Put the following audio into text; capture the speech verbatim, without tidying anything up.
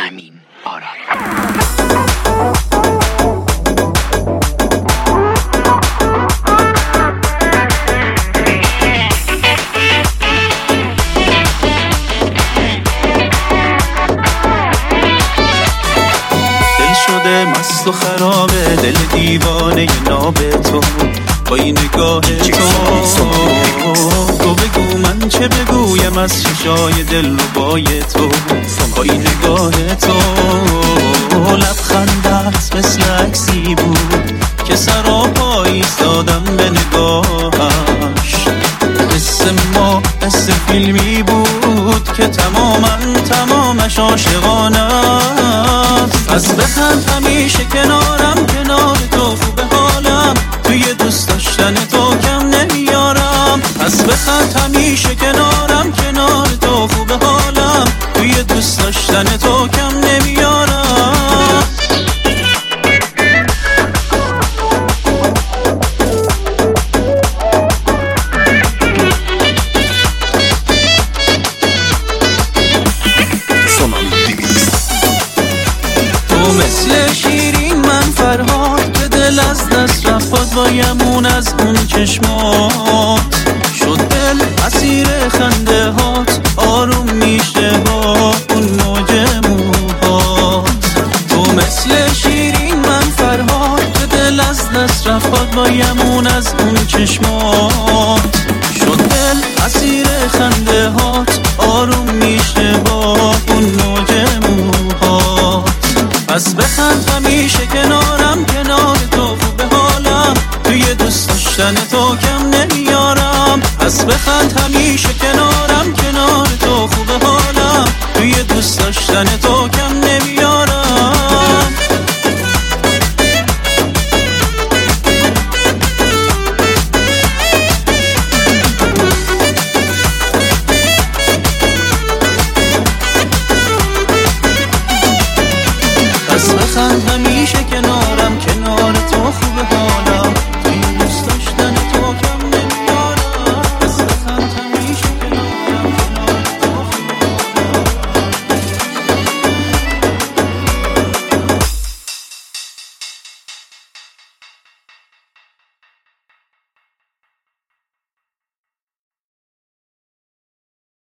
امین آرای. مست و خرابه دل دیوانه ناب تو با این نگاه تو. تو بگو من چه بگویم از ششای دل ربای تو با این نگاه تو. لبخندت مثل عکسی بود که سراپا ایستادم به نگاهش. قصه ما قصه فیلمی بود که تماما تمامش عاشقانه است. از بخند همیشه کنارم، کنار تو خوب حالم، توی دوست داشتن تو کم نمیارم. از بخند همیشه کنارم، کنار تو خوب حالم، توی دوست داشتن تو کم نمیارم. مثل شیرین من فرهاد که دل از دست رفت وایمون از اون چشمات. شد دل اسیر خنده هات، آروم میشه با اون موج موهات. تو مثل شیرین من فرهاد که دل از دست رفت وایمون از اون چشمات. شد دل اسیر خنده هات، آروم میشه با اون موج موهات. پس بخند همیشه کنار